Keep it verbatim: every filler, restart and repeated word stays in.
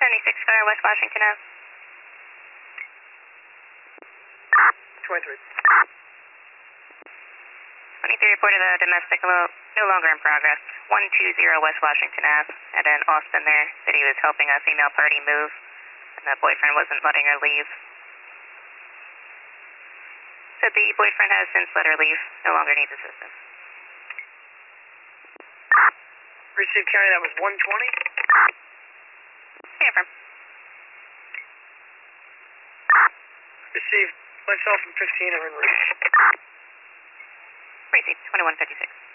twenty-six car, West Washington Ave. twenty-three. twenty-three reported a domestic low, no longer in progress. one two zero West Washington Ave. Had an Austin there. Said he was helping a female party move, and the boyfriend wasn't letting her leave. Said the boyfriend has since let her leave. No longer needs assistance. Received county, that was one twenty. Yeah, from. Received myself and fifteen are en route. Received, twenty-one fifty-six.